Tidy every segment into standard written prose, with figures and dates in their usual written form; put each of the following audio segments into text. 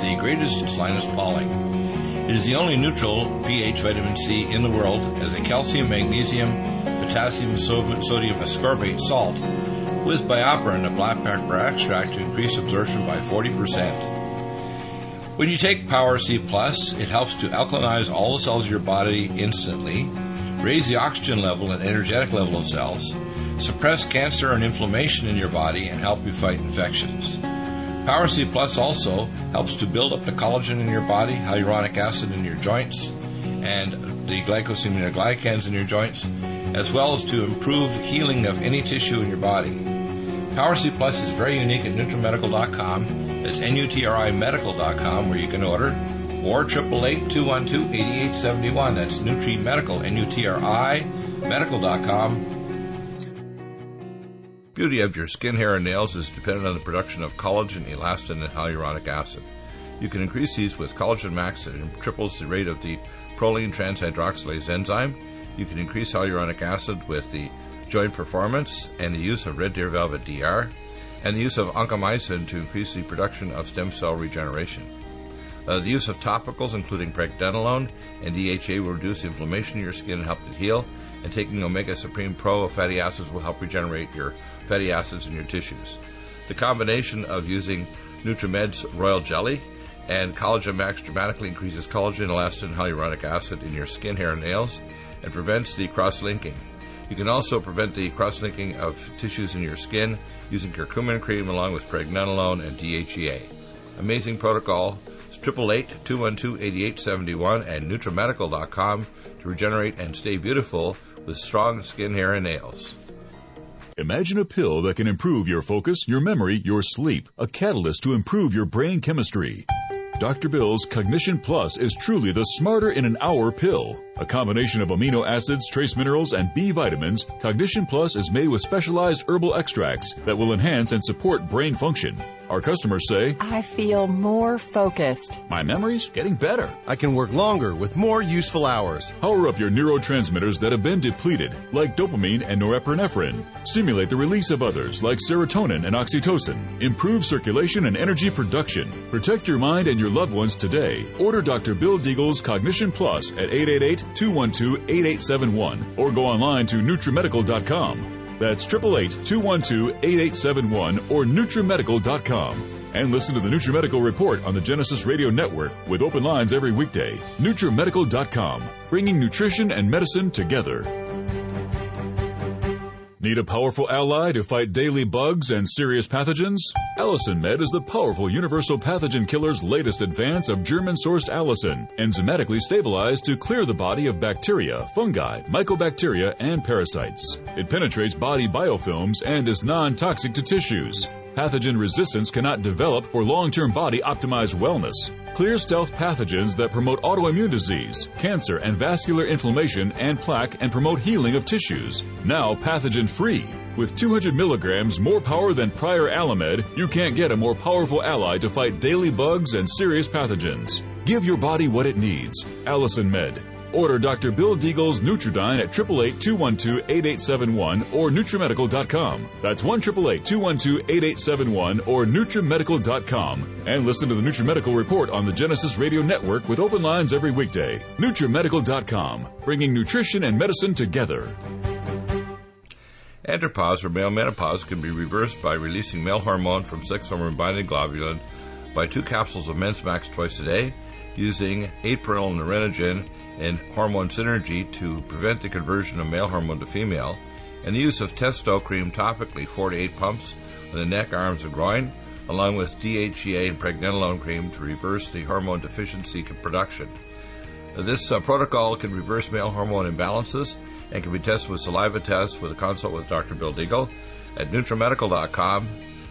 the greatest Linus Pauling. It is the only neutral pH vitamin C in the world, as a calcium, magnesium, potassium, sodium ascorbate salt with BioPerine, a black pepper extract, to increase absorption by 40%. When you take Power C Plus, it helps to alkalinize all the cells of your body instantly, raise the oxygen level and energetic level of cells, suppress cancer and inflammation in your body, and help you fight infections. Power C Plus also helps to build up the collagen in your body, hyaluronic acid in your joints, and the glycosaminoglycans in your joints, as well as to improve healing of any tissue in your body. Power C Plus is very unique at NutriMedical.com. It's NutriMedical.com, where you can order, or 888-212-8871. That's NutriMedical, N-U-T-R-I, medical.com. Beauty of your skin, hair, and nails is dependent on the production of collagen, elastin, and hyaluronic acid. You can increase these with Collagen Max that triples the rate of the proline transhydroxylase enzyme. You can increase hyaluronic acid with the Joint Performance and the use of Red Deer Velvet DR, and the use of oncomycin to increase the production of stem cell regeneration. The use of topicals, including pregnenolone and DHA, will reduce inflammation in your skin and help it heal, and taking Omega Supreme Pro of fatty acids will help regenerate your fatty acids in your tissues. The combination of using NutriMed's Royal Jelly and Collagen Max dramatically increases collagen, elastin, and hyaluronic acid in your skin, hair, and nails, and prevents the cross-linking. You can also prevent the cross-linking of tissues in your skin using curcumin cream along with pregnenolone and DHEA. Amazing protocol. 888-212-8871 and NutriMedical.com to regenerate and stay beautiful with strong skin, hair, and nails. Imagine a pill that can improve your focus, your memory, your sleep, a catalyst to improve your brain chemistry. Dr. Bill's Cognition Plus is truly the smarter in an hour pill. A combination of amino acids, trace minerals, and B vitamins, Cognition Plus is made with specialized herbal extracts that will enhance and support brain function. Our customers say, I feel more focused. My memory's getting better. I can work longer with more useful hours. Power up your neurotransmitters that have been depleted, like dopamine and norepinephrine. Stimulate the release of others, like serotonin and oxytocin. Improve circulation and energy production. Protect your mind and your loved ones today. Order Dr. Bill Deagle's Cognition Plus at 888-212-8871 or go online to NutriMedical.com. That's 888-212-8871 or NutriMedical.com. And listen to the NutriMedical Report on the Genesis Radio Network with open lines every weekday. NutriMedical.com, bringing nutrition and medicine together. Need a powerful ally to fight daily bugs and serious pathogens? Allicin Med is the powerful universal pathogen killer's latest advance of German-sourced allicin, enzymatically stabilized to clear the body of bacteria, fungi, mycobacteria, and parasites. It penetrates body biofilms and is non-toxic to tissues. Pathogen resistance cannot develop for long-term body-optimized wellness. Clear stealth pathogens that promote autoimmune disease, cancer and vascular inflammation and plaque, and promote healing of tissues. Now pathogen-free. With 200 milligrams more power than prior Alamed, you can't get a more powerful ally to fight daily bugs and serious pathogens. Give your body what it needs. Allicin Med. Order Dr. Bill Deagle's Nutridyne at 888-212-8871 or NutriMedical.com. That's 1-888-212-8871 or NutriMedical.com. And listen to the NutriMedical Report on the Genesis Radio Network with open lines every weekday. NutriMedical.com, bringing nutrition and medicine together. Andropause or male menopause can be reversed by releasing male hormone from sex hormone-binding globulin by 2 capsules of Men's Max twice a day, using 8-perennyl nerinogen and hormone synergy to prevent the conversion of male hormone to female, and the use of Testo cream topically 4 to 8 pumps on the neck, arms, and groin, along with DHEA and pregnenolone cream to reverse the hormone deficiency production. This protocol can reverse male hormone imbalances and can be tested with saliva tests with a consult with Dr. Bill Deagle at NutriMedical.com,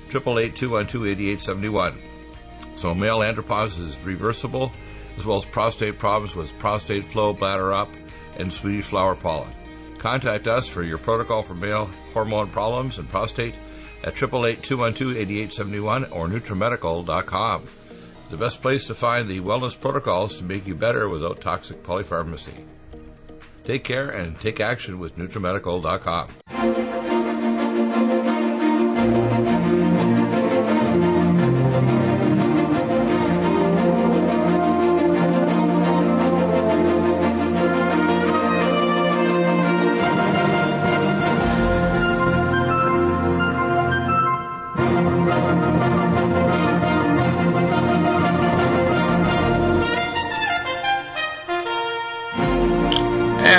888-212-8871. So male andropause is reversible, as well as prostate problems with prostate flow, bladder up, and Swedish flower pollen. Contact us for your protocol for male hormone problems and prostate at 888-212-8871 or NutriMedical.com. The best place to find the wellness protocols to make you better without toxic polypharmacy. Take care and take action with NutriMedical.com.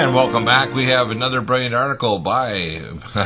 And welcome back. We have another brilliant article by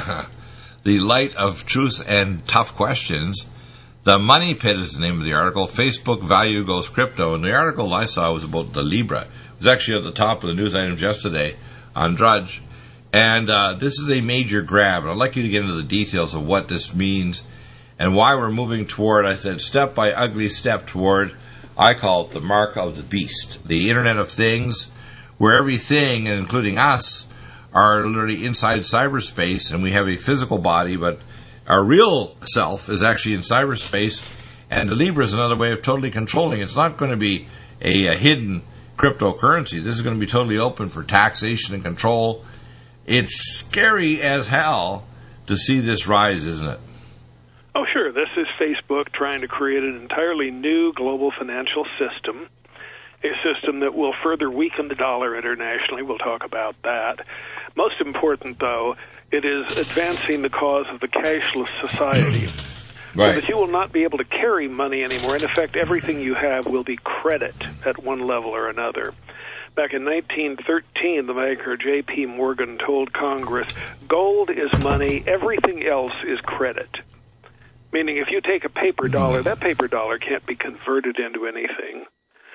The Light of Truth and Tough Questions. The Money Pit is the name of the article. Facebook value goes crypto. And the article I saw was about the Libra. It was actually at the top of the news items yesterday on Drudge. And this is a major grab. And I'd like you to get into the details of what this means and why we're moving toward, I said, step by ugly step toward, I call it the mark of the beast. The Internet of Things, where everything, including us, are literally inside cyberspace, and we have a physical body, but our real self is actually in cyberspace, and the Libra is another way of totally controlling. It's not going to be a hidden cryptocurrency. This is going to be totally open for taxation and control. It's scary as hell to see this rise, isn't it? Oh, sure. This is Facebook trying to create an entirely new global financial system, a system that will further weaken the dollar internationally. We'll talk about that. Most important, though, it is advancing the cause of the cashless society. Right. So that you will not be able to carry money anymore. In effect, everything you have will be credit at one level or another. Back in 1913, the banker J.P. Morgan told Congress, gold is money, everything else is credit. Meaning if you take a paper dollar, that paper dollar can't be converted into anything.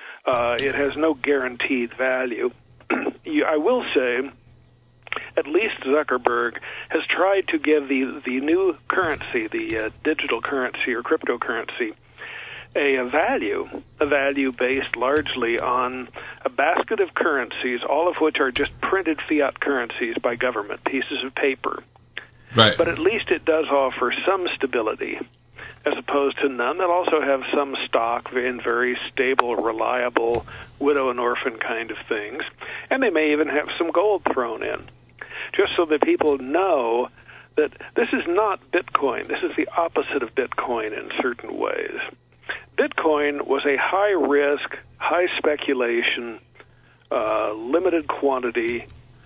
It has no guaranteed value. I will say, at least Zuckerberg has tried to give the new currency, the digital currency or cryptocurrency, a value based largely on a basket of currencies, all of which are just printed fiat currencies by government, pieces of paper. Right. But at least it does offer some stability, as opposed to none that also have some stock in very stable, reliable, widow and orphan kind of things. And they may even have some gold thrown in, just so that people know that this is not Bitcoin. This is the opposite of Bitcoin in certain ways. Bitcoin was a high-risk, high-speculation, limited quantity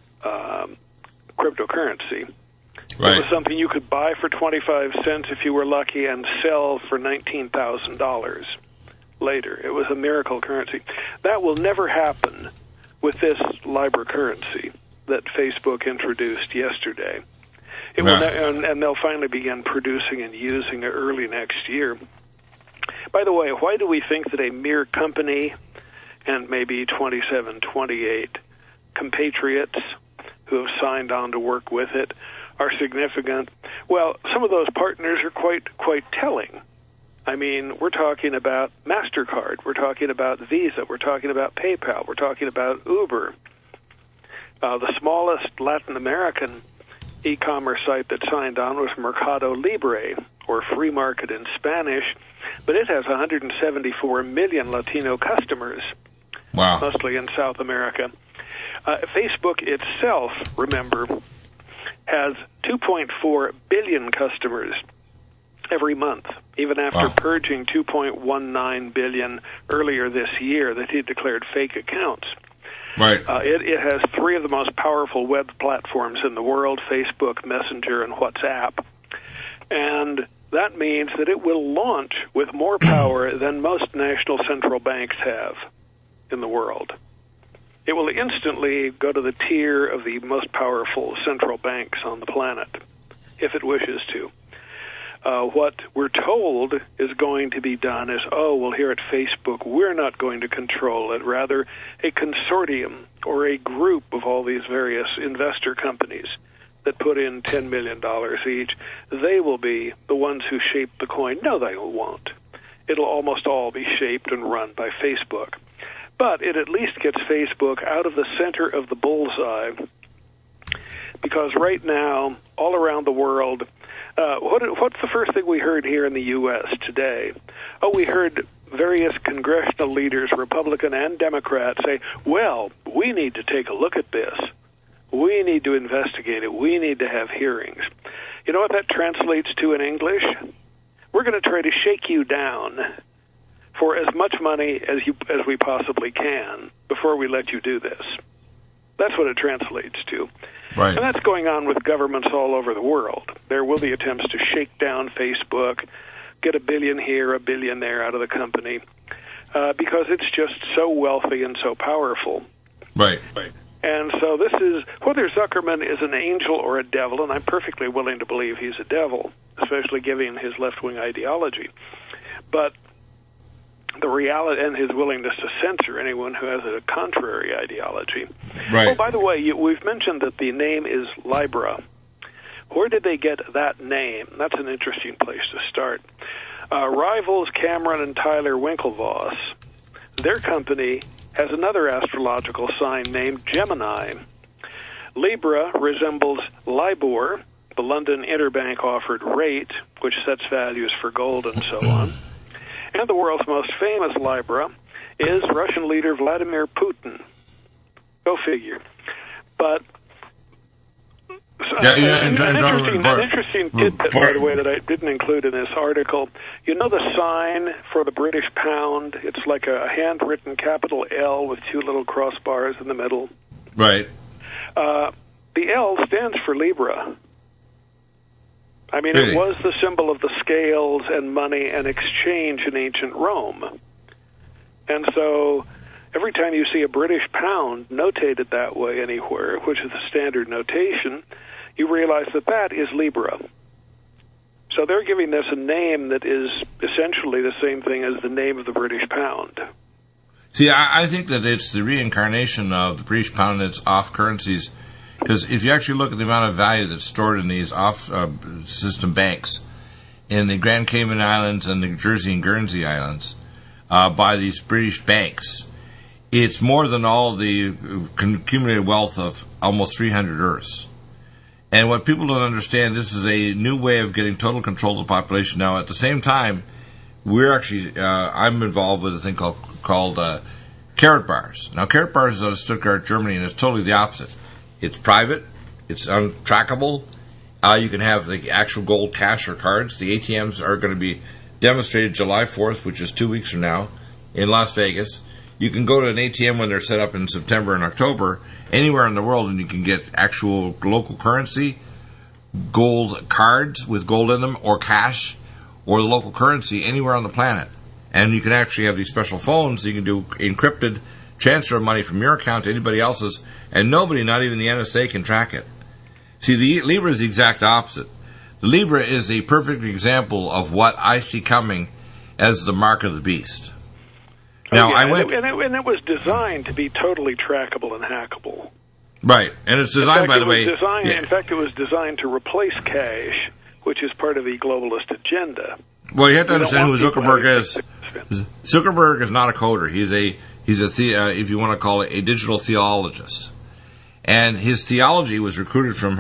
cryptocurrency. Right. It was something you could buy for 25 cents if you were lucky and sell for $19,000 later. It was a miracle currency. That will never happen with this Libra currency that Facebook introduced yesterday. It will and they'll finally begin producing and using it early next year. By the way, why do we think that a mere company and maybe 27, 28 compatriots who have signed on to work with it are significant? Well, some of those partners are quite telling. I mean, we're talking about MasterCard, we're talking about Visa, we're talking about PayPal, we're talking about Uber. The smallest Latin American e-commerce site that signed on was Mercado Libre, or Free Market in Spanish, but it has 174 million Latino customers, wow, mostly in South America. Facebook itself, remember, has 2.4 billion customers every month, even after purging 2.19 billion earlier this year that he declared fake accounts. Right. It has three of the most powerful web platforms in the world, Facebook, Messenger, and WhatsApp. And that means that it will launch with more power than most national central banks have in the world. It will instantly go to the tier of the most powerful central banks on the planet, if it wishes to. What we're told is going to be done is, well, here at Facebook, we're not going to control it. Rather, a consortium or a group of all these various investor companies that put in $10 million each, they will be the ones who shape the coin. No, they won't. It'll almost all be shaped and run by Facebook. But it at least gets Facebook out of the center of the bullseye, because right now, all around the world, what's the first thing we heard here in the U.S. today? We heard various congressional leaders, Republican and Democrat, say, well, we need to take a look at this. We need to investigate it. We need to have hearings. You know what that translates to in English? We're going to try to shake you down for as much money as we possibly can before we let you do this. That's what it translates to. Right. And that's going on with governments all over the world. There will be attempts to shake down Facebook, get $1 billion here, $1 billion there out of the company, because it's just so wealthy and so powerful. Right. And so this is, whether Zuckerman is an angel or a devil, and I'm perfectly willing to believe he's a devil, especially given his left-wing ideology, but the reality and his willingness to censor anyone who has a contrary ideology. Right. Oh, by the way, we've mentioned that the name is Libra. Where did they get that name? That's an interesting place to start. Rivals Cameron and Tyler Winklevoss, their company has another astrological sign named Gemini. Libra resembles LIBOR, the London Interbank Offered Rate, which sets values for gold and so on. And the world's most famous Libra is Russian leader Vladimir Putin. Go figure. But an interesting tidbit, by the way, that I didn't include in this article. You know the sign for the British pound? It's like a handwritten capital L with two little crossbars in the middle. Right. The L stands for Libra. I mean, Really? It was the symbol of the scales and money and exchange in ancient Rome. And so every time you see a British pound notated that way anywhere, which is the standard notation, you realize that that is Libra. So they're giving this a name that is essentially the same thing as the name of the British pound. See, I think that it's the reincarnation of the British pound and its off currencies. Because if you actually look at the amount of value that's stored in these off-system banks in the Grand Cayman Islands and the Jersey and Guernsey Islands by these British banks, it's more than all the accumulated wealth of almost 300 Earths. And what people don't understand, this is a new way of getting total control of the population. Now, at the same time, we're actually, I'm involved with a thing called Carrot Bars. Now, Carrot Bars is out of Stuttgart, Germany, and it's totally the opposite. It's private. It's untrackable. You can have the actual gold cash or cards. The ATMs are going to be demonstrated July 4th, which is 2 weeks from now, in Las Vegas. You can go to an ATM when they're set up in September and October, anywhere in the world, and you can get actual local currency, gold cards with gold in them, or cash, or the local currency anywhere on the planet. And you can actually have these special phones so you can do encrypted transfer of money from your account to anybody else's, and nobody, not even the NSA, can track it. See, the Libra is the exact opposite. The Libra is a perfect example of what I see coming as the mark of the beast. Now, yeah, I went... and it was designed to be totally trackable and hackable. Right, and it's designed, by the way... In fact, it was designed to replace cash, which is part of the globalist agenda. Well, you have to understand who Zuckerberg is. Zuckerberg is not a coder. He's a if you want to call it, a digital theologist. And his theology was recruited from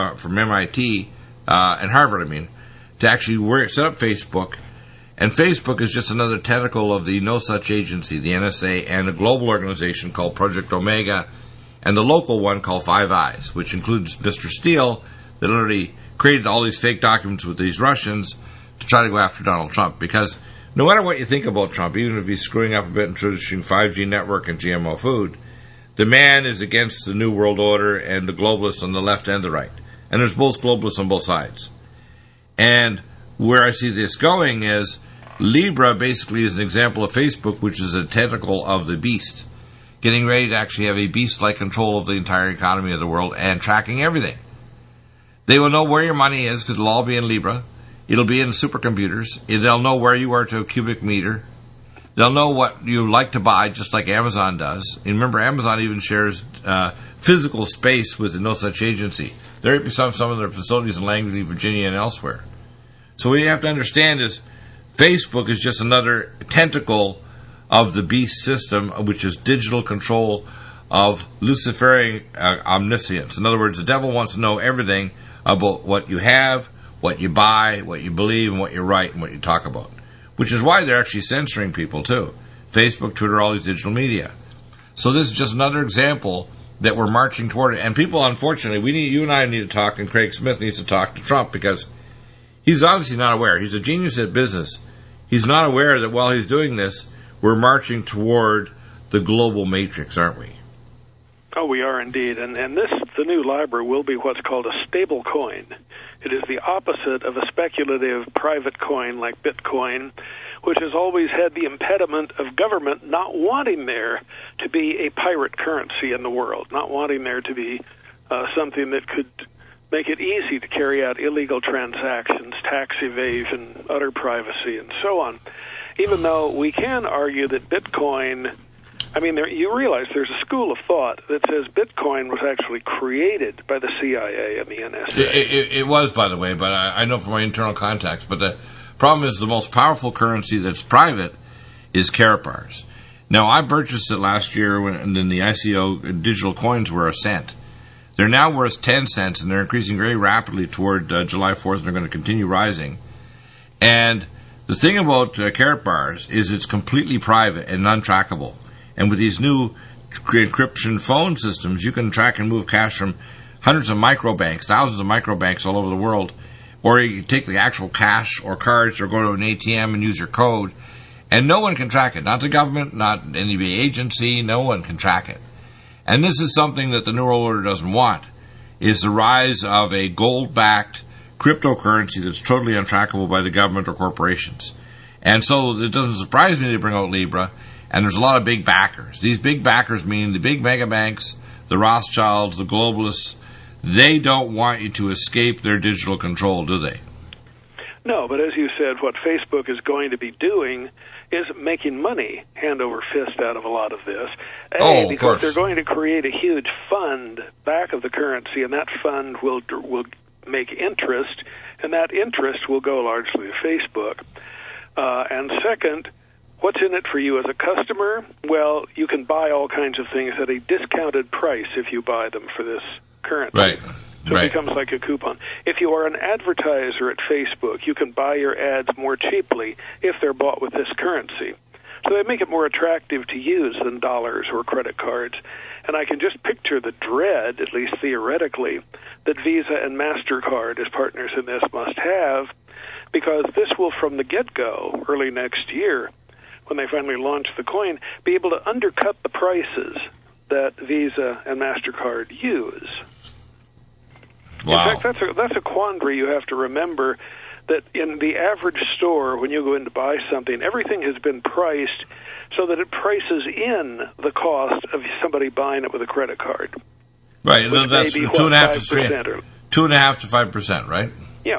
MIT and Harvard, to actually set up Facebook. And Facebook is just another tentacle of the No Such Agency, the NSA, and a global organization called Project Omega, and the local one called Five Eyes, which includes Mr. Steele, that literally created all these fake documents with these Russians to try to go after Donald Trump. Because no matter what you think about Trump, even if he's screwing up a bit introducing 5G network and GMO food, the man is against the New World Order and the globalists on the left and the right. And there's both globalists on both sides. And where I see this going is Libra basically is an example of Facebook, which is a tentacle of the beast, getting ready to actually have a beast-like control of the entire economy of the world and tracking everything. They will know where your money is because it'll all be in Libra. It'll be in supercomputers. They'll know where you are to a cubic meter. They'll know what you like to buy, just like Amazon does. And remember, Amazon even shares physical space with the No Such Agency. There are some of their facilities in Langley, Virginia, and elsewhere. So what you have to understand is Facebook is just another tentacle of the beast system, which is digital control of Luciferian omniscience. In other words, the devil wants to know everything about what you have, what you buy, what you believe, and what you write, and what you talk about. Which is why they're actually censoring people, too. Facebook, Twitter, all these digital media. So this is just another example that we're marching toward it. And people, unfortunately, you and I need to talk, and Craig Smith needs to talk to Trump, because he's obviously not aware. He's a genius at business. He's not aware that while he's doing this, we're marching toward the global matrix, aren't we? Oh, we are indeed. And the new Libra will be what's called a stable coin. It is the opposite of a speculative private coin like Bitcoin, which has always had the impediment of government not wanting there to be a pirate currency in the world, not wanting there to be something that could make it easy to carry out illegal transactions, tax evasion, utter privacy, and so on. Even though we can argue that Bitcoin, I mean, you realize there's a school of thought that says Bitcoin was actually created by the CIA and the NSA. It was, by the way, but I know from my internal contacts. But the problem is the most powerful currency that's private is Karatbars. Now, I purchased it last year when the ICO digital coins were a cent. They're now worth 10 cents, and they're increasing very rapidly toward July 4th, and they're going to continue rising. And the thing about Karatbars is it's completely private and non-trackable. And with these new encryption phone systems, you can track and move cash from hundreds of microbanks, thousands of microbanks all over the world. Or you take the actual cash or cards or go to an ATM and use your code. And no one can track it. Not the government, not any agency, no one can track it. And this is something that the New World Order doesn't want, is the rise of a gold-backed cryptocurrency that's totally untrackable by the government or corporations. And so it doesn't surprise me they bring out Libra, and there's a lot of big backers. These big backers mean the big mega banks, the Rothschilds, the globalists. They don't want you to escape their digital control, do they? No, but as you said, what Facebook is going to be doing is making money hand over fist out of a lot of this. Because they're going to create a huge fund back of the currency, and that fund will make interest, and that interest will go largely to Facebook. And second, what's in it for you as a customer? Well, you can buy all kinds of things at a discounted price if you buy them for this currency. Right. So it becomes like a coupon. If you are an advertiser at Facebook, you can buy your ads more cheaply if they're bought with this currency. So they make it more attractive to use than dollars or credit cards. And I can just picture the dread, at least theoretically, that Visa and MasterCard as partners in this must have, because this will, from the get-go, early next year, when they finally launch the coin, be able to undercut the prices that Visa and MasterCard use. Wow. In fact, that's a quandary you have to remember, that in the average store, when you go in to buy something, everything has been priced so that it prices in the cost of somebody buying it with a credit card. Right, that's 2.5 to 5%, right? Yeah.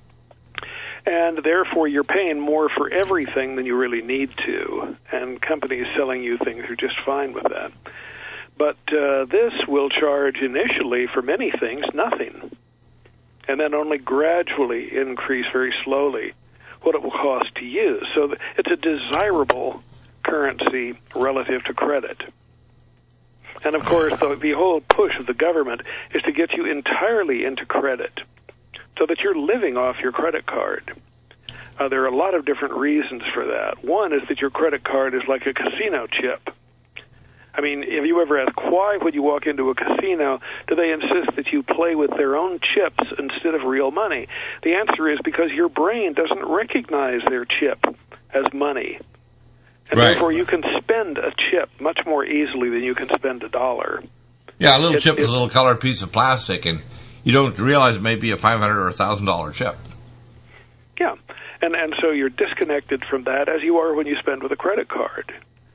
And therefore, you're paying more for everything than you really need to, and companies selling you things are just fine with that. But this will charge initially for many things nothing, and then only gradually increase very slowly what it will cost to use. So it's a desirable currency relative to credit. And of course, the whole push of the government is to get you entirely into credit so that you're living off your credit card. There are a lot of different reasons for that. One is that your credit card is like a casino chip. I mean, have you ever asked why, when you walk into a casino, do they insist that you play with their own chips instead of real money? The answer is because your brain doesn't recognize their chip as money. And therefore, you can spend a chip much more easily than you can spend a dollar. Yeah, a little chip is a little colored piece of plastic, and you don't realize it may be a $500 or $1,000 chip. Yeah, and so you're disconnected from that as you are when you spend with a credit card.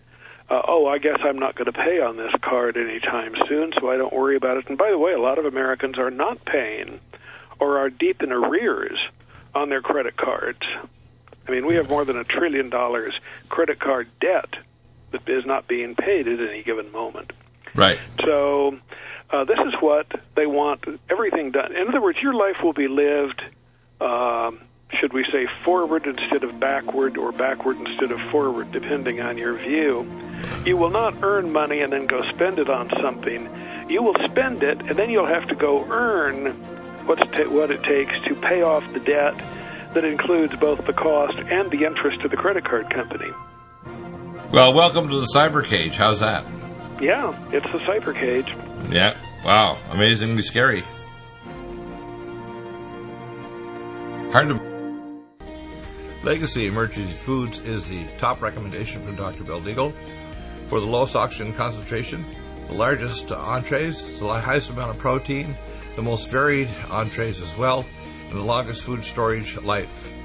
I guess I'm not going to pay on this card anytime soon, so I don't worry about it. And by the way, a lot of Americans are not paying or are deep in arrears on their credit cards. I mean, we have more than $1 trillion credit card debt that is not being paid at any given moment. Right. So this is what they want, everything done. In other words, your life will be lived, should we say, forward instead of backward, or backward instead of forward, depending on your view. You will not earn money and then go spend it on something. You will spend it, and then you'll have to go earn what it takes to pay off the debt that includes both the cost and the interest to the credit card company. Well, welcome to the cyber cage. How's that? Yeah, it's the cyber cage. Yeah. Wow. Amazingly scary. Hard to... Legacy Emergency Foods is the top recommendation from Dr. Bill Deagle for the lowest oxygen concentration, the largest entrees, the highest amount of protein, the most varied entrees as well, and the longest food storage life.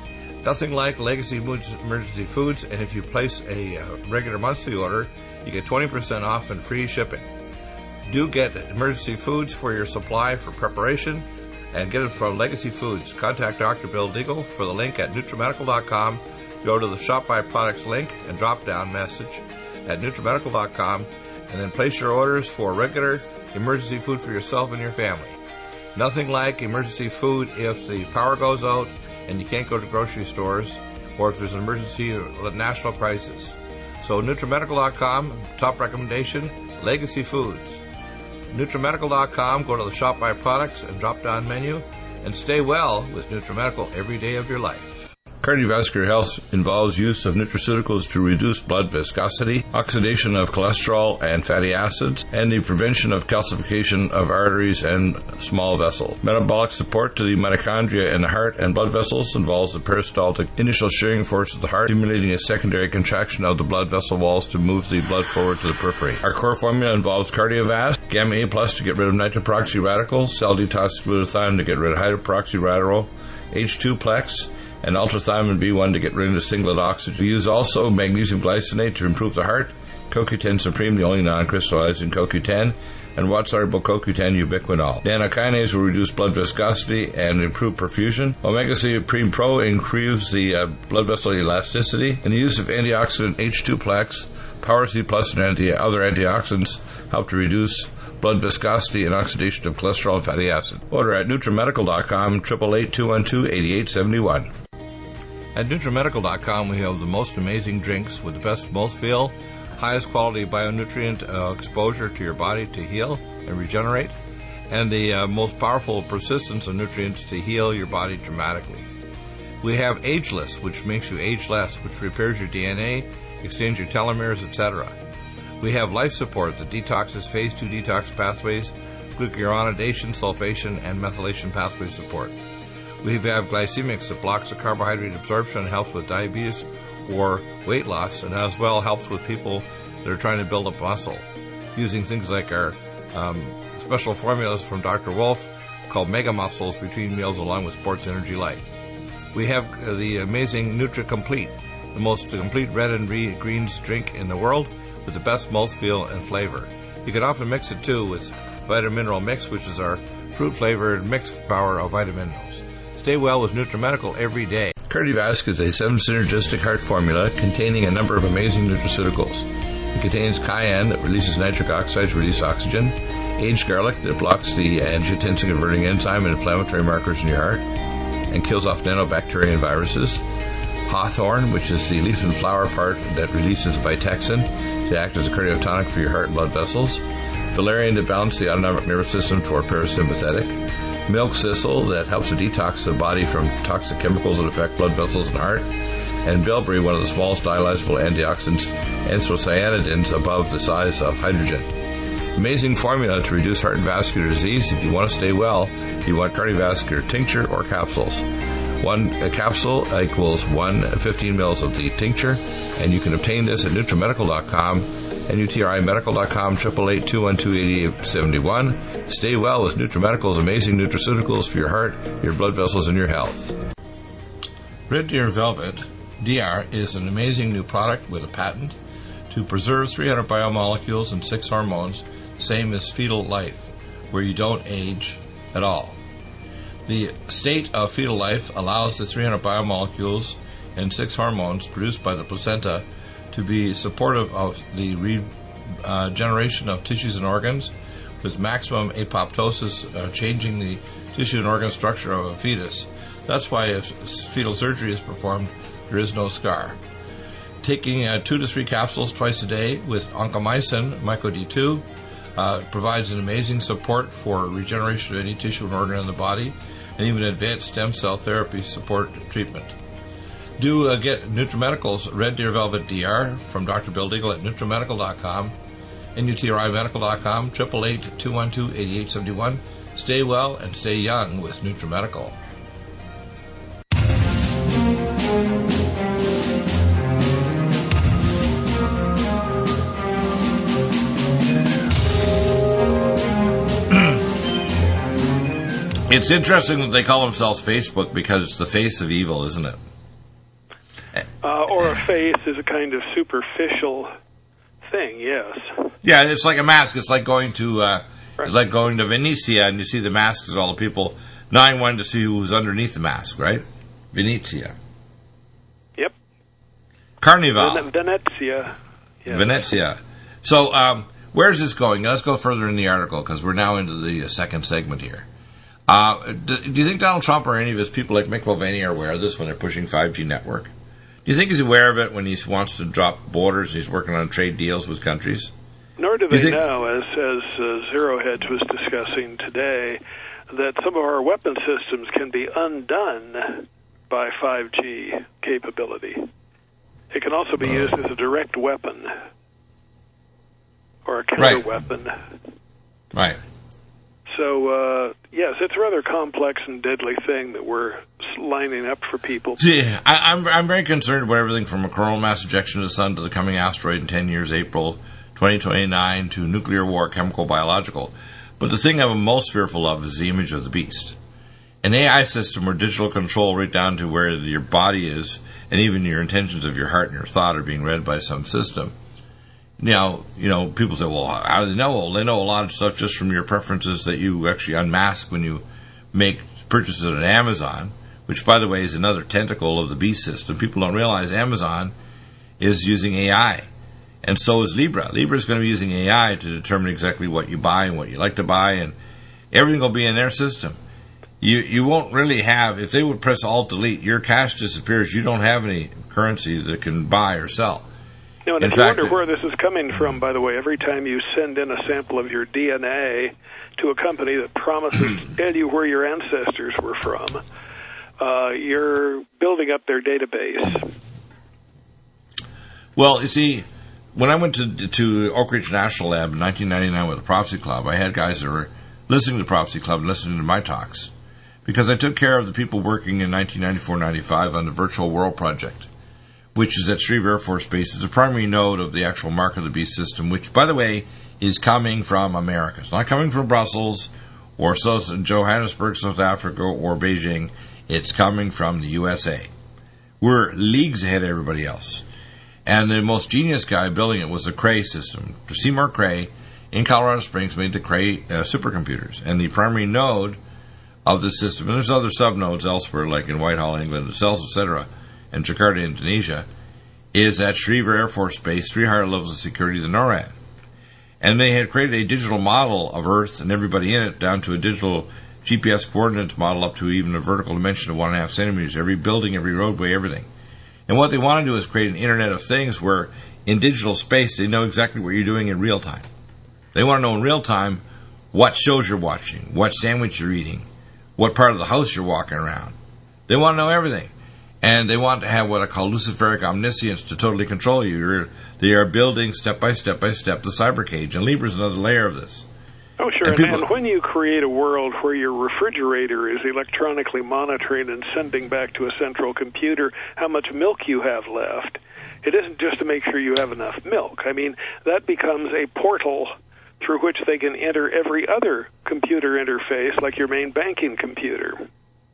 Nothing like Legacy Emergency Foods, and if you place a regular monthly order, you get 20% off and free shipping. Do get Emergency Foods for your supply for preparation, and get it from Legacy Foods. Contact Dr. Bill Deagle for the link at NutriMedical.com. Go to the Shop by Products link and drop-down message at NutriMedical.com, and then place your orders for regular emergency food for yourself and your family. Nothing like emergency food if the power goes out and you can't go to grocery stores, or if there's an emergency or national crisis. So NutriMedical.com, top recommendation, Legacy Foods. NutriMedical.com, go to the Shop by Products and drop-down menu, and stay well with NutriMedical every day of your life. Cardiovascular health involves use of nutraceuticals to reduce blood viscosity, oxidation of cholesterol and fatty acids, and the prevention of calcification of arteries and small vessels. Metabolic support to the mitochondria in the heart and blood vessels involves the peristaltic initial shearing force of the heart, stimulating a secondary contraction of the blood vessel walls to move the blood forward to the periphery. Our core formula involves Cardiovasc, Gamma A Plus to get rid of nitroperoxy radicals, Cell Detox Glutathione to get rid of hydroperoxy radical, H2 Plex, and ultrathiamine B1 to get rid of the singlet oxygen. We use also magnesium glycinate to improve the heart, CoQ10 Supreme, the only non-crystallizing CoQ10, and water-soluble CoQ10 ubiquinol. Nanokinase will reduce blood viscosity and improve perfusion. Omega-3 Supreme Pro improves the blood vessel elasticity, and the use of antioxidant H2 Plex, Power C Plus, and other antioxidants help to reduce blood viscosity and oxidation of cholesterol and fatty acid. Order at NutriMedical.com, 888-212-8871. At NutriMedical.com, we have the most amazing drinks with the best mouthfeel, highest quality bionutrient exposure to your body to heal and regenerate, and the most powerful persistence of nutrients to heal your body dramatically. We have Ageless, which makes you age less, which repairs your DNA, extends your telomeres, etc. We have Life Support that detoxes phase 2 detox pathways, glucuronidation, sulfation, and methylation pathway support. We have Glycemics that blocks the carbohydrate absorption and helps with diabetes or weight loss, and as well helps with people that are trying to build up muscle, using things like our special formulas from Dr. Wolf called Mega Muscles between meals along with Sports Energy Light. We have the amazing NutriComplete, the most complete red and greens drink in the world with the best mouthfeel and flavor. You can often mix it too with Vitamin Mineral Mix, which is our fruit-flavored mixed power of vitamin minerals. Stay well with NutriMedical every day. Cardiovasc is a 7-synergistic heart formula containing a number of amazing nutraceuticals. It contains cayenne that releases nitric oxide to release oxygen, aged garlic that blocks the angiotensin-converting enzyme and inflammatory markers in your heart and kills off nanobacteria and viruses, hawthorn, which is the leaf and flower part that releases Vitexin to act as a cardiotonic for your heart and blood vessels, valerian to balance the autonomic nervous system toward parasympathetic, milk thistle that helps to detox the body from toxic chemicals that affect blood vessels and heart, and bilberry, one of the smallest dialyzable antioxidants, anthocyanidins above the size of hydrogen. Amazing formula to reduce heart and vascular disease. If you want to stay well, you want cardiovascular tincture or capsules. One capsule equals 15 mils of the tincture, and you can obtain this at NutriMedical.com and UTRIMedical.com, 888-212-8871. Stay well with NutriMedical's amazing nutraceuticals for your heart, your blood vessels, and your health. Red Deer Velvet DR is an amazing new product with a patent to preserve 300 biomolecules and 6 hormones, same as fetal life, where you don't age at all. The state of fetal life allows the 300 biomolecules and 6 hormones produced by the placenta to be supportive of the regeneration of tissues and organs, with maximum apoptosis changing the tissue and organ structure of a fetus. That's why if fetal surgery is performed, there is no scar. Taking 2 to 3 capsules twice a day with oncomycin, MycoD2, provides an amazing support for regeneration of any tissue and organ in the body, and even advanced stem cell therapy support treatment. Do get NutriMedical's Red Deer Velvet DR from Dr. Bill Deagle at NutriMedical.com and UTRIMedical.com, 888-212-8871. Stay well and stay young with NutriMedical. It's interesting that they call themselves Facebook because it's the face of evil, isn't it? Or a faith is a kind of superficial thing, yes. Yeah, it's like a mask. It's like going to Venezia and you see the masks of all the people. Now I wanted to see who was underneath the mask, right? Venezia. Yep. Carnival. Venezia. Yes. Venezia. So, where's this going? Let's go further in the article because we're now into the second segment here. Do you think Donald Trump or any of his people like Mick Mulvaney are aware of this when they're pushing 5G network? Do you think he's aware of it when he wants to drop borders and he's working on trade deals with countries? Nor do they know, as Zero Hedge was discussing today, that some of our weapon systems can be undone by 5G capability. It can also be used as a direct weapon or a counter weapon. Right. So, yes, it's a rather complex and deadly thing that we're lining up for people. Yeah, I'm very concerned about everything from a coronal mass ejection to the sun to the coming asteroid in 10 years, April 2029, to nuclear war, chemical, biological. But the thing I'm most fearful of is the image of the beast. An AI system where digital control right down to where your body is and even your intentions of your heart and your thought are being read by some system. Now, people say, well, how do they know? Well, they know a lot of stuff just from your preferences that you actually unmask when you make purchases on Amazon, which, by the way, is another tentacle of the beast system. People don't realize Amazon is using AI, and so is Libra. Libra is going to be using AI to determine exactly what you buy and what you like to buy, and everything will be in their system. You won't really have, if they would press Alt-Delete, your cash disappears. You don't have any currency that can buy or sell. No, and if you wonder where this is coming from, by the way, every time you send in a sample of your DNA to a company that promises to tell you where your ancestors were from, you're building up their database. Well, you see, when I went to Oak Ridge National Lab in 1999 with the Prophecy Club, I had guys that were listening to the Prophecy Club and listening to my talks because I took care of the people working in 1994-95 on the Virtual World Project, which is at Shreve Air Force Base. It's a primary node of the actual Mark of the Beast system, which, by the way, is coming from America. It's not coming from Brussels or Johannesburg, South Africa, or Beijing. It's coming from the USA. We're leagues ahead of everybody else. And the most genius guy building it was the Cray system. Seymour Cray in Colorado Springs made the Cray supercomputers. And the primary node of the system, and there's other subnodes elsewhere, like in Whitehall, England, etc., and Jakarta, Indonesia, is at Shreve Air Force Base, 3 higher levels of security than NORAD. And they had created a digital model of Earth and everybody in it down to a digital GPS coordinates model up to even a vertical dimension of 1.5 centimeters, every building, every roadway, everything. And what they want to do is create an Internet of Things where in digital space they know exactly what you're doing in real time. They want to know in real time what shows you're watching, what sandwich you're eating, what part of the house you're walking around. They want to know everything. And they want to have what I call luciferic omniscience to totally control you. They are building step by step by step the cyber cage, and Libra is another layer of this. Oh, sure. And when you create a world where your refrigerator is electronically monitoring and sending back to a central computer how much milk you have left, it isn't just to make sure you have enough milk. I mean, that becomes a portal through which they can enter every other computer interface, like your main banking computer.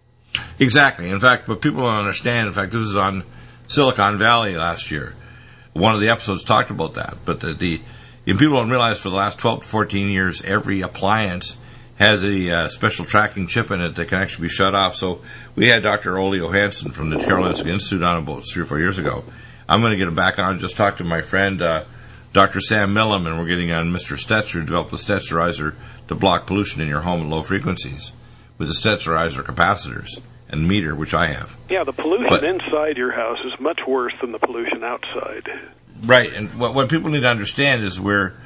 Exactly. In fact, what people don't understand, in fact, this was on Silicon Valley last year. One of the episodes talked about that. But people don't realize for the last 12 to 14 years, every appliance has a special tracking chip in it that can actually be shut off. So we had Dr. Ole Johansson from the Karolinska Institute on about 3 or 4 years ago. I'm going to get him back on. Just talked to my friend, Dr. Sam Millam, and we're getting on Mr. Stetzer, who developed the Stetzerizer to block pollution in your home at low frequencies with the Stetzerizer capacitors and meter, which I have. Yeah, the pollution inside your house is much worse than the pollution outside. Right, and what people need to understand is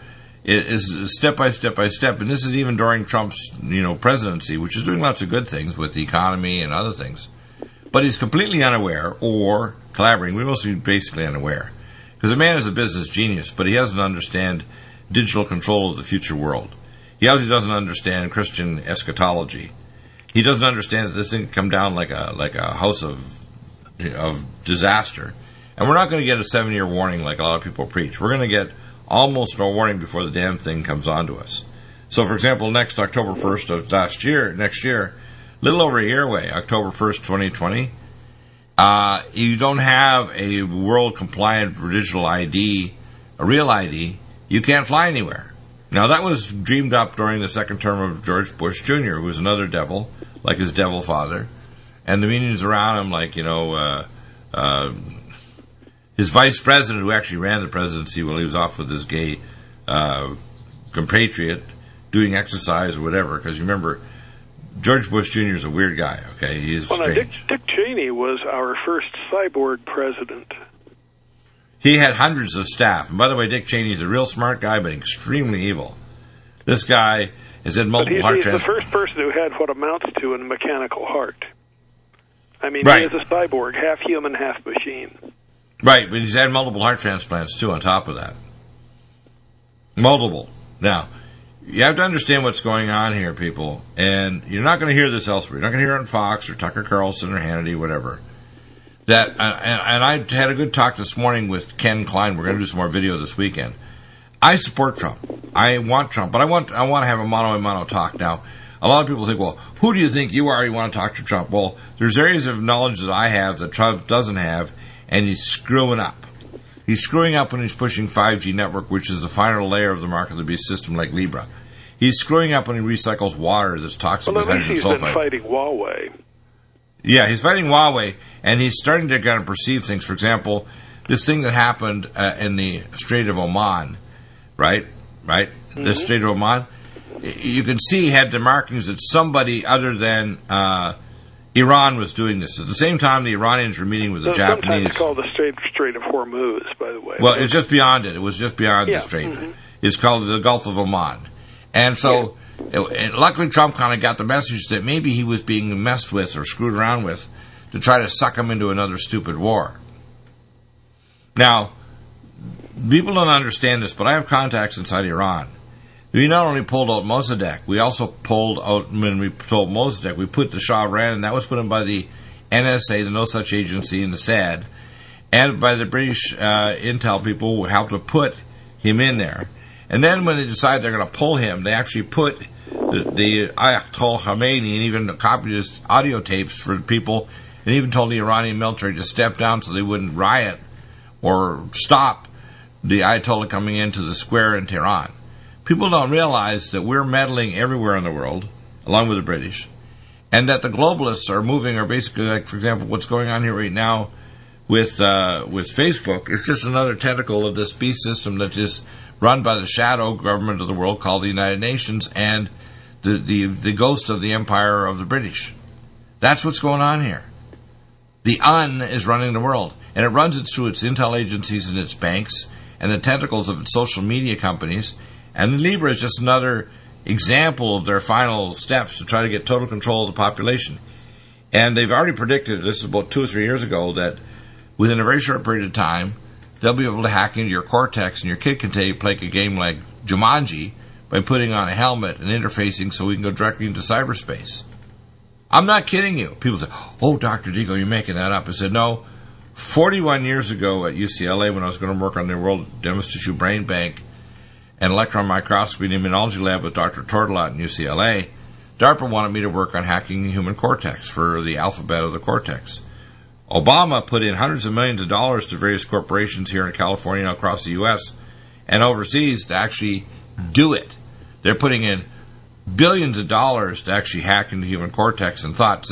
step by step by step, and this is even during Trump's presidency, which is doing lots of good things with the economy and other things, but he's completely unaware or collaborating. We're mostly basically unaware because the man is a business genius, but he doesn't understand digital control of the future world. He obviously doesn't understand Christian eschatology. He doesn't understand that this thing can come down like a house of disaster. And we're not going to get a 7-year warning like a lot of people preach. We're going to get almost no warning before the damn thing comes onto us. So, for example, next October 1st of next year, little over a year away, October 1st, 2020, you don't have a world-compliant digital ID, a real ID, you can't fly anywhere. Now, that was dreamed up during the second term of George Bush Jr., who was another devil, like his devil father. And the meetings around him, like, his vice president, who actually ran the presidency while he was off with his gay compatriot, doing exercise or whatever, because you remember, George Bush Jr. is a weird guy, okay? He is strange. Dick Cheney was our first cyborg president. He had hundreds of staff. And by the way, Dick Cheney is a real smart guy, but extremely evil. This guy has had multiple heart transplants. He's the first person who had what amounts to a mechanical heart. I mean, right. He is a cyborg, half human, half machine. Right, but he's had multiple heart transplants, too, on top of that. Multiple. Now, you have to understand what's going on here, people, and you're not going to hear this elsewhere. You're not going to hear it on Fox or Tucker Carlson or Hannity, whatever. That and I had a good talk this morning with Ken Klein. We're going to do some more video this weekend. I support Trump. I want Trump, but I want to have a mano-a-mano talk. Now, a lot of people think, well, who do you think you are? You want to talk to Trump? Well, there's areas of knowledge that I have that Trump doesn't have, and he's screwing up. He's screwing up when he's pushing 5G network, which is the final layer of the mark of the beast system like Libra. He's screwing up when he recycles water that's toxic with hydrogen sulfide. Well, at least he's been fighting Huawei. Yeah, he's fighting Huawei, and he's starting to kind of perceive things. For example, this thing that happened in the Strait of Oman, right? Mm-hmm. The Strait of Oman, you can see had the markings that somebody other than Iran was doing this. At the same time, the Iranians were meeting with the Japanese. Sometimes called the Strait of Hormuz, by the way. Well, it's just beyond it. It was just beyond the strait. Mm-hmm. It's called the Gulf of Oman. And so, luckily, Trump kind of got the message that maybe he was being messed with or screwed around with to try to suck him into another stupid war. Now, people don't understand this, but I have contacts inside Iran. We not only pulled out Mossadegh, we also pulled out, when we told Mossadegh, we put the Shah of Iran, and that was put in by the NSA, the No Such Agency, and the SAD, and by the British intel people who helped to put him in there. And then when they decide they're going to pull him, they actually put the Ayatollah Khamenei and even copied his audio tapes for the people, and even told the Iranian military to step down so they wouldn't riot or stop the Ayatollah coming into the square in Tehran. People don't realize that we're meddling everywhere in the world, along with the British, and that the globalists are moving, or basically, like, for example, what's going on here right now with Facebook. It's just another tentacle of this beast system that is run by the shadow government of the world called the United Nations and the ghost of the empire of the British. That's what's going on here. The UN is running the world, and it runs it through its intel agencies and its banks and the tentacles of its social media companies. And Libra is just another example of their final steps to try to get total control of the population. And they've already predicted, this is about 2 or 3 years ago, that within a very short period of time, they'll be able to hack into your cortex, and your kid can play a game like Jumanji by putting on a helmet and interfacing so we can go directly into cyberspace. I'm not kidding you. People say, oh, Dr. Deagle, you're making that up. I said, no. 41 years ago at UCLA, when I was going to work on the World Demonstrative Tissue Brain Bank and electron microscopy and immunology lab with Dr. Tortolot in UCLA, DARPA wanted me to work on hacking the human cortex for the alphabet of the cortex. Obama put in hundreds of millions of dollars to various corporations here in California and across the U.S. and overseas to actually do it. They're putting in billions of dollars to actually hack into human cortex and thoughts.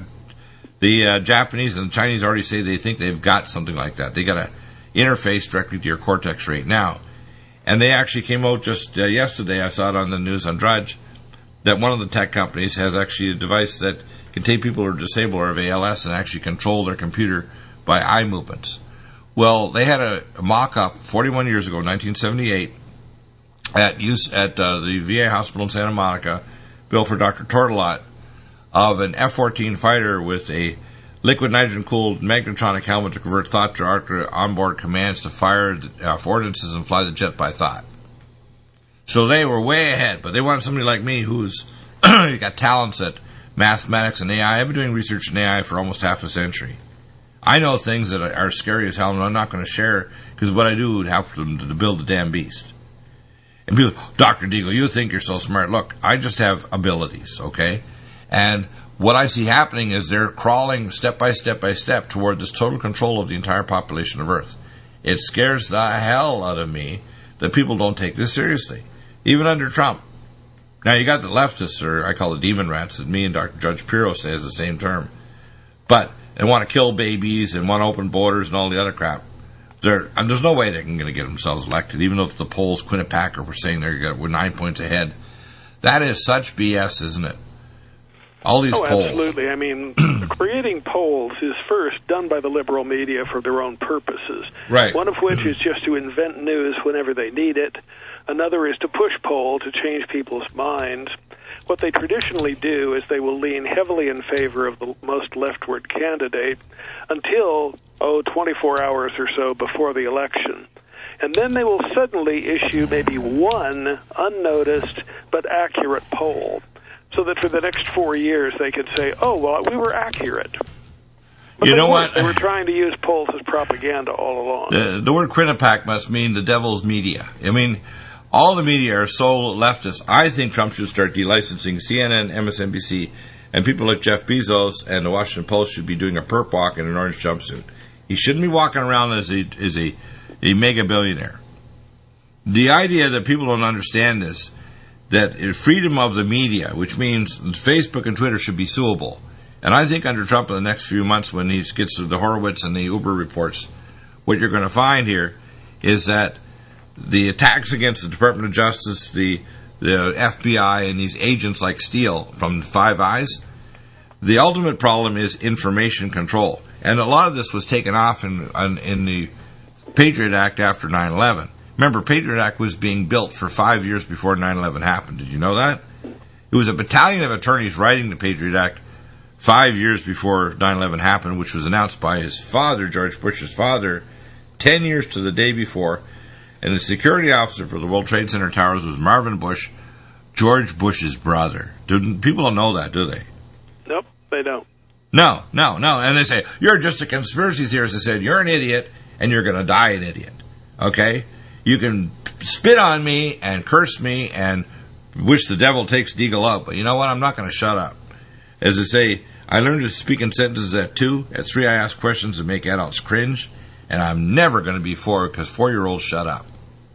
The Japanese and the Chinese already say they think they've got something like that. They got an interface directly to your cortex right now. And they actually came out just yesterday, I saw it on the news on Drudge, that one of the tech companies has actually a device that can take people who are disabled or have ALS and actually control their computer by eye movements. Well, they had a mock-up 41 years ago, 1978, at the VA hospital in Santa Monica, built for Dr. Tortolot, of an F-14 fighter with a liquid nitrogen-cooled magnetronic helmet to convert thought to onboard commands to fire ordnances and fly the jet by thought. So they were way ahead, but they wanted somebody like me who's got talents at mathematics and AI. I've been doing research in AI for almost half a century. I know things that are scary as hell, and I'm not going to share, because what I do would help them to build the damn beast. And people, Dr. Deagle, you think you're so smart. Look, I just have abilities, okay? And what I see happening is they're crawling step by step by step toward this total control of the entire population of Earth. It scares the hell out of me that people don't take this seriously, even under Trump. Now, you got the leftists, or I call it demon rats, that me and Dr. Judge Pirro say is the same term. But they want to kill babies and want to open borders and all the other crap. There's no way they're going to get themselves elected, even though if the polls, Quinnipiac, were saying we're 9 points ahead. That is such BS, isn't it? All these polls. Absolutely. I mean, creating polls is first done by the liberal media for their own purposes. Right. One of which is just to invent news whenever they need it. Another is to push poll to change people's minds. What they traditionally do is they will lean heavily in favor of the most leftward candidate until, 24 hours or so before the election. And then they will suddenly issue maybe one unnoticed but accurate poll, so that for the next 4 years they can say, we were accurate. But you know what? They were trying to use polls as propaganda all along. The word Quinnipiac must mean the devil's media. I mean, all the media are so leftist. I think Trump should start delicensing CNN, MSNBC, and people like Jeff Bezos and the Washington Post should be doing a perp walk in an orange jumpsuit. He shouldn't be walking around as a mega billionaire. The idea that people don't understand is that freedom of the media, which means Facebook and Twitter, should be suable. And I think under Trump in the next few months, when he gets to the Horowitz and the Uber reports, what you're going to find here is that the attacks against the Department of Justice, the FBI, and these agents like Steele from Five Eyes, the ultimate problem is information control. And a lot of this was taken off in the Patriot Act after 9/11. Remember, Patriot Act was being built for 5 years before 9/11 happened. Did you know that? It was a battalion of attorneys writing the Patriot Act 5 years before 9/11 happened, which was announced by his father, George Bush's father, 10 years to the day before. And the security officer for the World Trade Center towers was Marvin Bush, George Bush's brother. People don't know that, do they? Nope, they don't. No. And they say, you're just a conspiracy theorist. I said, you're an idiot, and you're going to die an idiot. Okay? You can spit on me and curse me and wish the devil takes Deagle out, but you know what? I'm not going to shut up. As I say, I learned to speak in sentences at 2. At 3, I ask questions that make adults cringe, and I'm never going to be 4 because 4-year-olds shut up.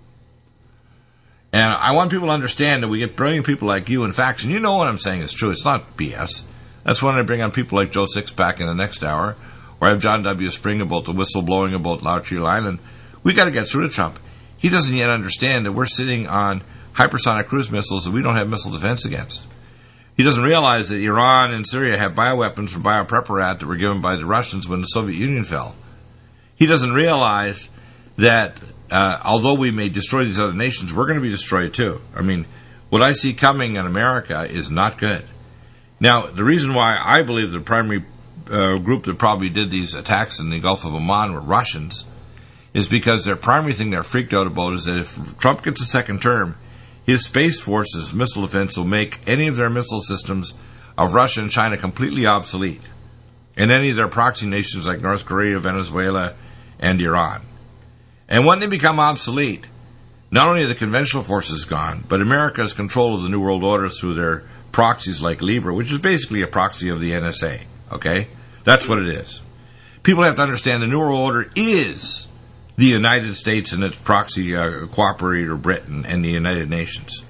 And I want people to understand that we get brilliant people like you in facts, and you know what I'm saying is true. It's not BS. That's when I bring on people like Joe Sixpack in the next hour, or I have John W. Spring about the whistleblowing about Loutreel Island. We got to get through to Trump. He doesn't yet understand that we're sitting on hypersonic cruise missiles that we don't have missile defense against. He doesn't realize that Iran and Syria have bioweapons from biopreparat that were given by the Russians when the Soviet Union fell. He doesn't realize that although we may destroy these other nations, we're going to be destroyed too. I mean, what I see coming in America is not good. Now, the reason why I believe the primary group that probably did these attacks in the Gulf of Oman were Russians is because their primary thing they're freaked out about is that if Trump gets a second term, his Space Force's missile defense will make any of their missile systems of Russia and China completely obsolete, and any of their proxy nations like North Korea, Venezuela, and Iran. And when they become obsolete, not only are the conventional forces gone, but America's control of the New World Order through their proxies like Libra, which is basically a proxy of the NSA. Okay? That's what it is. People have to understand the New World Order is the United States and its proxy cooperator Britain and the United Nations.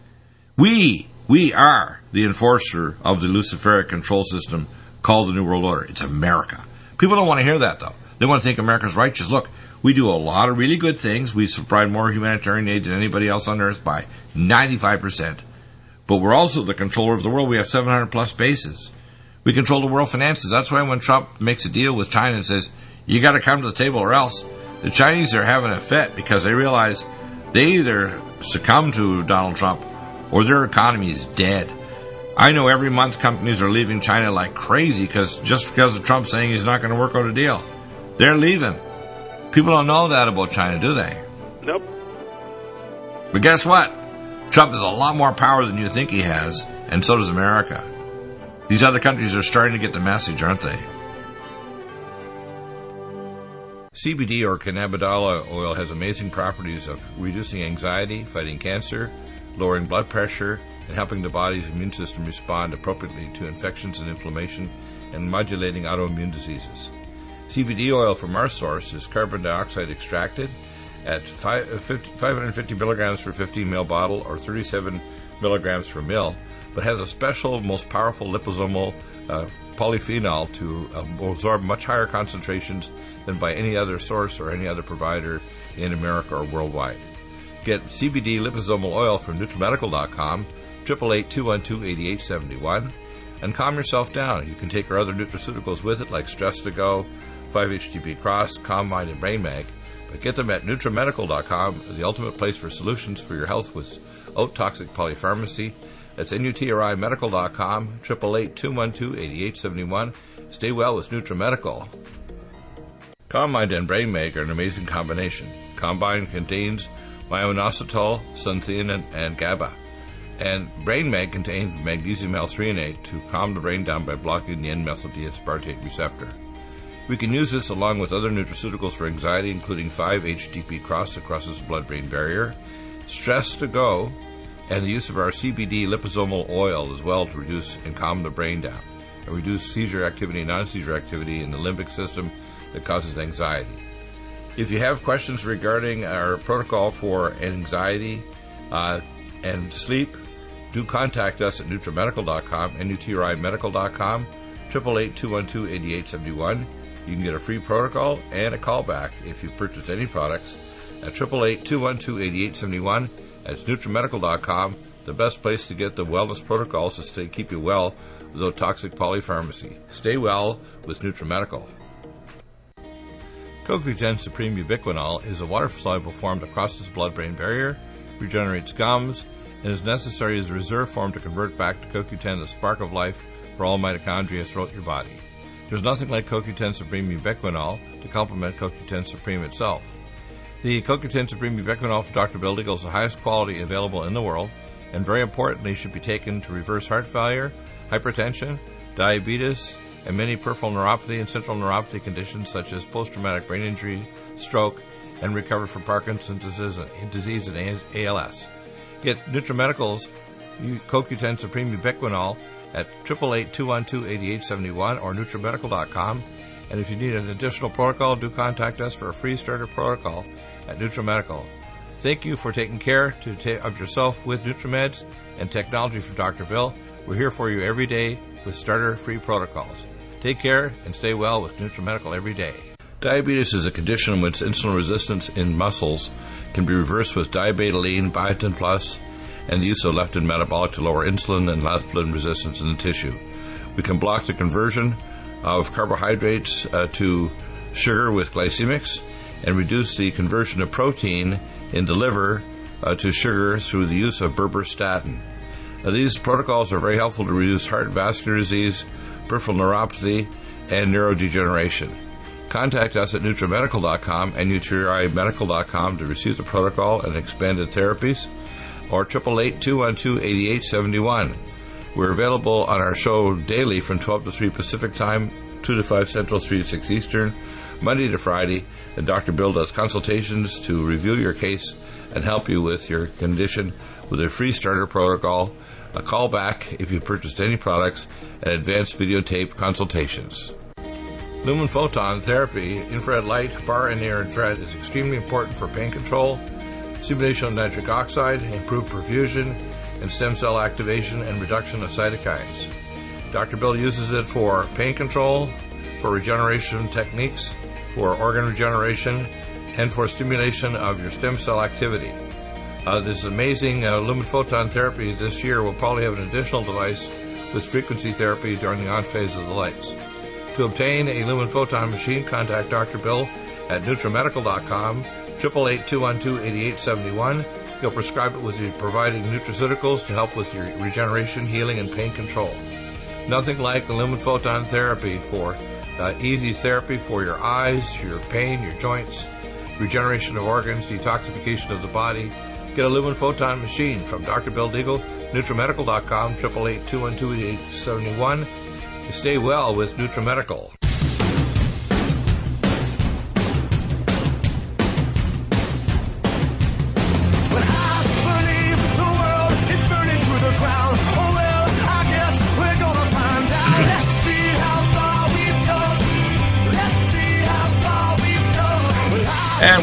We are the enforcer of the Luciferic control system called the New World Order. It's America. People don't want to hear that, though. They want to think America's righteous. Look, we do a lot of really good things. We supply more humanitarian aid than anybody else on earth by 95%. But we're also the controller of the world. We have 700 plus bases. We control the world finances. That's why when Trump makes a deal with China and says, you got to come to the table or else, the Chinese are having a fit because they realize they either succumb to Donald Trump or their economy is dead. I know every month companies are leaving China like crazy just because of Trump saying he's not going to work out a deal. They're leaving. People don't know that about China, do they? Nope. But guess what? Trump has a lot more power than you think he has, and so does America. These other countries are starting to get the message, aren't they? CBD or cannabidiol oil has amazing properties of reducing anxiety, fighting cancer, lowering blood pressure, and helping the body's immune system respond appropriately to infections and inflammation, and modulating autoimmune diseases. CBD oil from our source is carbon dioxide extracted at 550 milligrams per 15 ml bottle or 37 milligrams per ml, but has a special, most powerful liposomal polyphenol to absorb much higher concentrations than by any other source or any other provider in America or worldwide. Get CBD liposomal oil from NutriMedical.com, 888-212-8871, and calm yourself down. You can take our other nutraceuticals with it, like Stress to Go, 5-HTP Cross, Calm Mind, and Brain Mag. But get them at NutriMedical.com, the ultimate place for solutions for your health without toxic polypharmacy. That's NutriMedical.com, 888-212-8871. Stay well with NutriMedical. Calm Mind and Brain Mag are an amazing combination. Combine contains myo-inositol, sunthein, and GABA. And Brain Mag contains magnesium L-threonate to calm the brain down by blocking the N-methyl-D-aspartate receptor. We can use this along with other nutraceuticals for anxiety, including 5-HTP Cross that crosses the blood-brain barrier, Stress to Go, and the use of our CBD liposomal oil as well to reduce and calm the brain down, and reduce seizure activity and non-seizure activity in the limbic system that causes anxiety. If you have questions regarding our protocol for anxiety and sleep, do contact us at NutriMedical.com, NutriMedical.com, 888-212-8871. You can get a free protocol and a callback if you purchase any products at 888-212-8871. That's NutriMedical.com, the best place to get the wellness protocols to keep you well without toxic polypharmacy. Stay well with NutriMedical. CoQ10 Supreme Ubiquinol is a water-soluble form that crosses the blood-brain barrier, regenerates gums, and is necessary as a reserve form to convert back to CoQ10, the spark of life for all mitochondria throughout your body. There's nothing like CoQ10 Supreme Ubiquinol to complement CoQ10 Supreme itself. The CoQ10 Supreme Ubiquinol from Dr. Bill Deagle is the highest quality available in the world, and very importantly should be taken to reverse heart failure, hypertension, diabetes, and many peripheral neuropathy and central neuropathy conditions such as post-traumatic brain injury, stroke, and recover from Parkinson's disease and ALS. Get NutriMedical's CoQ10 Supreme Ubiquinol at 888-212-8871 or NutriMedical.com. And if you need an additional protocol, do contact us for a free starter protocol at NutriMedical. Thank you for taking care of yourself with NutriMeds and technology from Dr. Bill. We're here for you every day with starter free protocols. Take care and stay well with NutriMedical every day. Diabetes is a condition in which insulin resistance in muscles can be reversed with diabetoline, biotin plus, and the use of leptin metabolic to lower insulin and leptin resistance in the tissue. We can block the conversion of carbohydrates to sugar with glycemics and reduce the conversion of protein in the liver to sugar through the use of berberstatin. These protocols are very helpful to reduce heart and vascular disease, peripheral neuropathy, and neurodegeneration. Contact us at NutriMedical.com and NutriMedical.com to receive the protocol and expanded therapies, or 888-212-8871. We're available on our show daily from 12 to 3 Pacific Time, 2 to 5 Central, 3 to 6 Eastern, Monday to Friday, and Dr. Bill does consultations to review your case and help you with your condition with a free starter protocol, a call back if you purchased any products, and advanced videotape consultations. Lumen photon therapy, infrared light, far and near infrared, is extremely important for pain control, stimulation of nitric oxide, improved perfusion, and stem cell activation and reduction of cytokines. Dr. Bill uses it for pain control, for regeneration techniques, for organ regeneration, and for stimulation of your stem cell activity. This amazing lumen photon therapy this year will probably have an additional device with frequency therapy during the on phase of the lights. To obtain a lumen photon machine, contact Dr. Bill at NutriMedical.com, 888-212-8871. He'll prescribe it with you providing nutraceuticals to help with your regeneration, healing, and pain control. Nothing like the lumen photon therapy for easy therapy for your eyes, your pain, your joints, regeneration of organs, detoxification of the body. Get a lumen photon machine from Dr. Bill Deagle, NutriMedical.com, 888-212-8871. Stay well with NutriMedical.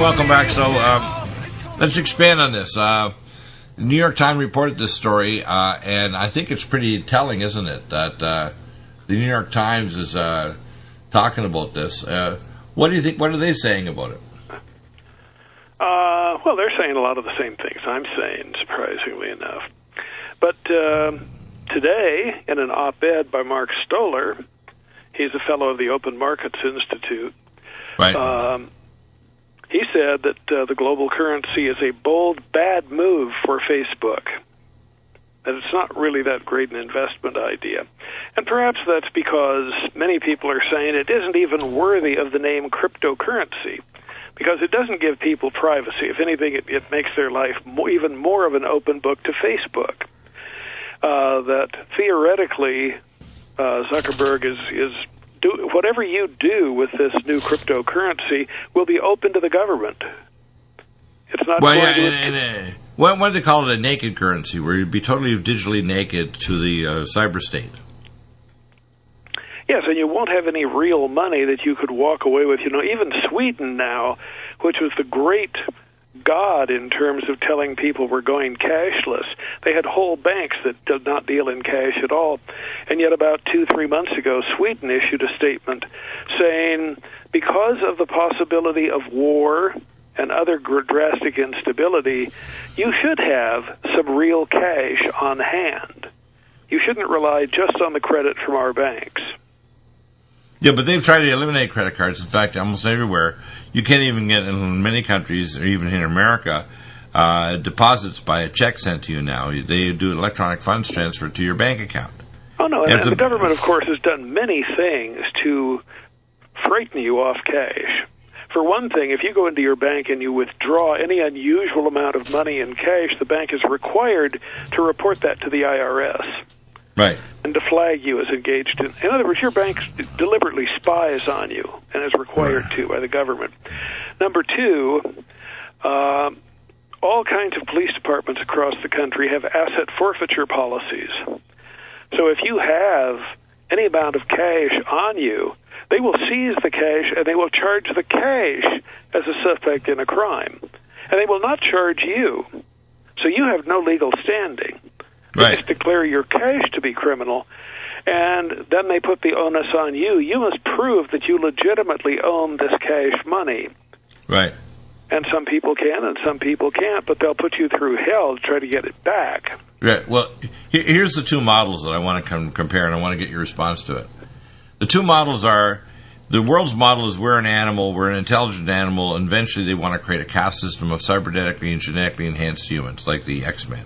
welcome back. So let's expand on this. The New York Times reported this story, and I think it's pretty telling, isn't it, that the New York Times is talking about this. What do you think? What are they saying about it? Well, they're saying a lot of the same things I'm saying, surprisingly enough. But today, in an op-ed by Mark Stoller, he's a fellow of the Open Markets Institute, Right. He said that the global currency is a bold, bad move for Facebook, that it's not really that great an investment idea. And perhaps that's because many people are saying it isn't even worthy of the name cryptocurrency, because it doesn't give people privacy. If anything, it makes their life even more of an open book to Facebook. That theoretically, Zuckerberg is whatever you do with this new cryptocurrency will be open to the government. It's not Well, going yeah, to... what do they call it? A naked currency, where you'd be totally digitally naked to the cyber state. Yes, and you won't have any real money that you could walk away with. You know, even Sweden now, which was the great god in terms of telling people we're going cashless, they had whole banks that did not deal in cash at all. And yet about 2-3 months ago, Sweden issued a statement saying, because of the possibility of war and other drastic instability, you should have some real cash on hand. You shouldn't rely just on the credit from our banks. Yeah, but they've tried to eliminate credit cards. In fact, almost everywhere, you can't even get, in many countries, or even in America, deposits by a check sent to you now. They do electronic funds transfer to your bank account. Oh, no, and the government, of course, has done many things to frighten you off cash. For one thing, if you go into your bank and you withdraw any unusual amount of money in cash, the bank is required to report that to the IRS. Right. And to flag you as engaged in... In other words, your bank deliberately spies on you and is required to by the government. Number two, all kinds of police departments across the country have asset forfeiture policies. So if you have any amount of cash on you, they will seize the cash and they will charge the cash as a suspect in a crime. And they will not charge you. So you have no legal standing. They Right. just declare your cash to be criminal, and then they put the onus on you. You must prove that you legitimately own this cash money. Right. And some people can and some people can't, but they'll put you through hell to try to get it back. Right. Well, here's the two models that I want to compare, and I want to get your response to it. The two models are, the world's model is we're an animal, we're an intelligent animal, and eventually they want to create a caste system of cybernetically and genetically enhanced humans, like the X-Men.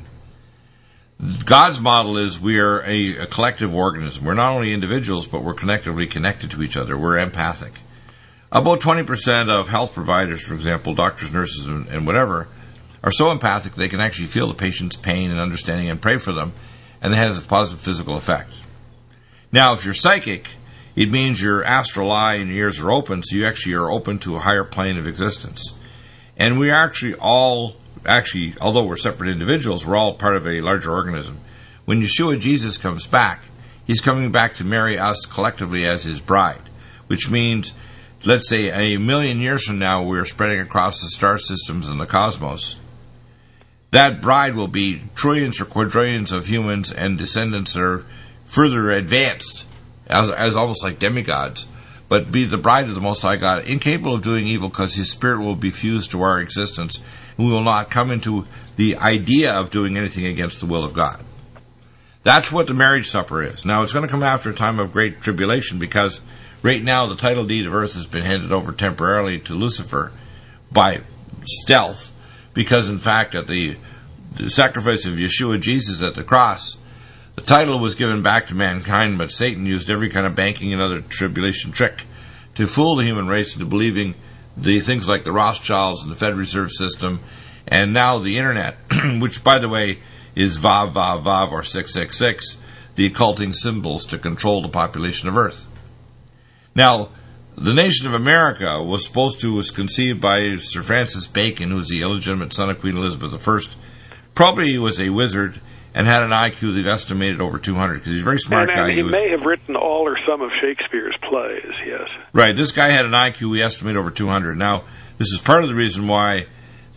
God's model is we're a collective organism. We're not only individuals, but we're collectively connected to each other. We're empathic. About 20% of health providers, for example, doctors, nurses, and whatever, are so empathic they can actually feel the patient's pain and understanding and pray for them, and it has a positive physical effect. Now, if you're psychic, it means your astral eye and your ears are open, so you actually are open to a higher plane of existence. And we are actually, although we're separate individuals, we're all part of a larger organism. When Yeshua Jesus comes back, he's coming back to marry us collectively as his bride, which means, let's say, 1,000,000 years from now, we're spreading across the star systems and the cosmos. That bride will be trillions or quadrillions of humans and descendants that are further advanced, as almost like demigods, but be the bride of the Most High God, incapable of doing evil because his spirit will be fused to our existence. We will not come into the idea of doing anything against the will of God. That's what the marriage supper is. Now, it's going to come after a time of great tribulation because right now the title deed of earth has been handed over temporarily to Lucifer by stealth because, in fact, at the sacrifice of Yeshua Jesus at the cross, the title was given back to mankind, but Satan used every kind of banking and other tribulation trick to fool the human race into believing the things like the Rothschilds and the Fed Reserve System, and now the Internet, which, by the way, is Vav, Vav, Vav, or 666, the occulting symbols to control the population of Earth. Now, the nation of America was conceived by Sir Francis Bacon, who was the illegitimate son of Queen Elizabeth I. Probably he was a wizard, and had an IQ they've estimated over 200, because he's a very smart guy. And he may have written all or some of Shakespeare's plays, yes. Right, this guy had an IQ we estimate over 200. Now, this is part of the reason why,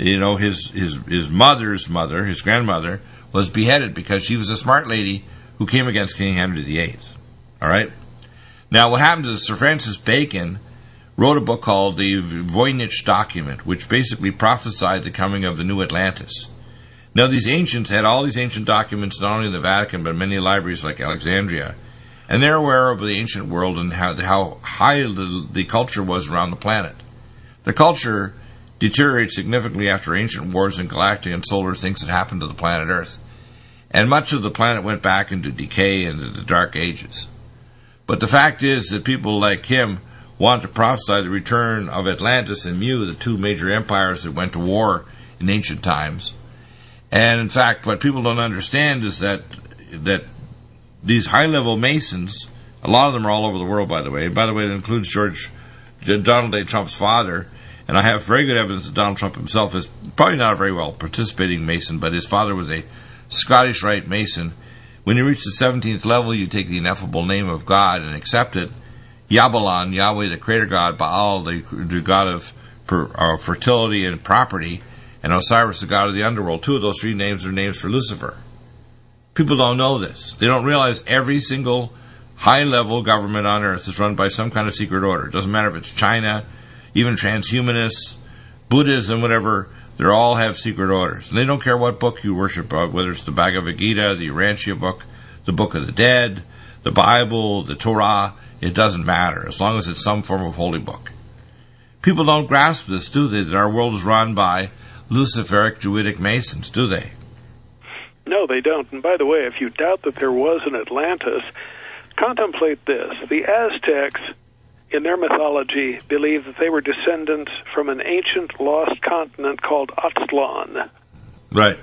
his mother's mother, his grandmother, was beheaded, because she was a smart lady who came against King Henry VIII. All right? Now, what happened is Sir Francis Bacon wrote a book called the Voynich Document, which basically prophesied the coming of the new Atlantis. Now, these ancients had all these ancient documents, not only in the Vatican, but in many libraries like Alexandria. And they're aware of the ancient world and how high the culture was around the planet. The culture deteriorated significantly after ancient wars and galactic and solar things that happened to the planet Earth. And much of the planet went back into decay and into the Dark Ages. But the fact is that people like him want to prophesy the return of Atlantis and Mu, the two major empires that went to war in ancient times. And in fact, what people don't understand is that these high-level Masons, a lot of them are all over the world, by the way. And by the way, it includes Donald J. Trump's father. And I have very good evidence that Donald Trump himself is probably not a very well participating Mason, but his father was a Scottish Rite Mason. When you reach the 17th level, you take the ineffable name of God and accept it. Yabalan, Yahweh, the creator god, Baal, the god of fertility and property, and Osiris, the god of the underworld. Two of those three names are names for Lucifer. People don't know this. They don't realize every single high-level government on earth is run by some kind of secret order. It doesn't matter if it's China, even transhumanists, Buddhism, whatever. They all have secret orders. And they don't care what book you worship, whether it's the Bhagavad Gita, the Urantia book, the Book of the Dead, the Bible, the Torah. It doesn't matter, as long as it's some form of holy book. People don't grasp this, do they, that our world is run by Luciferic Druidic Masons, do they? No, they don't. And by the way, if you doubt that there was an Atlantis, contemplate this. The Aztecs, in their mythology, believed that they were descendants from an ancient lost continent called Aztlan. Right.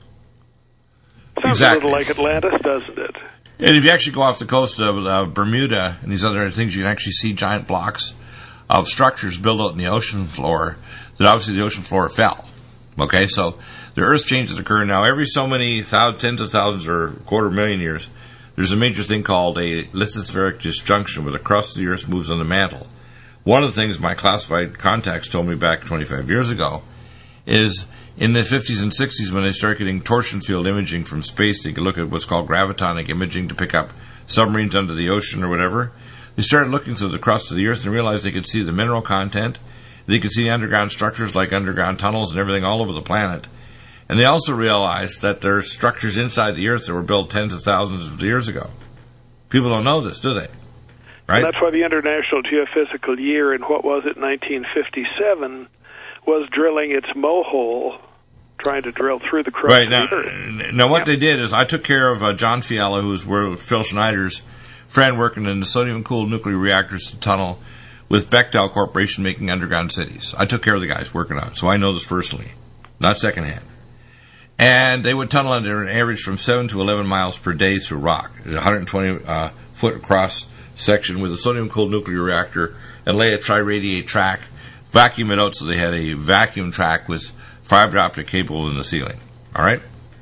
Sounds a little like Atlantis, doesn't it? And if you actually go off the coast of Bermuda and these other things, you can actually see giant blocks of structures built out in the ocean floor, that obviously the ocean floor fell. Okay, so the Earth changes occur now. Every so many tens of thousands or 250,000 years, there's a major thing called a lithospheric disjunction, where the crust of the Earth moves on the mantle. One of the things my classified contacts told me back 25 years ago is in the 50s and 60s, when they started getting torsion field imaging from space, they could look at what's called gravitonic imaging to pick up submarines under the ocean or whatever. They started looking through the crust of the Earth and realized they could see the mineral content. They could see underground structures like underground tunnels and everything all over the planet. And they also realized that there are structures inside the Earth that were built tens of thousands of years ago. People don't know this, do they? Right? And that's why the International Geophysical Year in, 1957, was drilling its mohole, trying to drill through the crust of the Earth. Now, what they did is I took care of John Fiala, who's Phil Schneider's friend, working in the sodium-cooled nuclear reactors tunnel with Bechtel Corporation making underground cities. I took care of the guys working on it, so I know this personally, not secondhand. And they would tunnel under an average from 7 to 11 miles per day through rock, a 120-foot cross section with a sodium-cooled nuclear reactor, and lay a tri-radiate track, vacuum it out so they had a vacuum track with fiber optic cable in the ceiling. All right?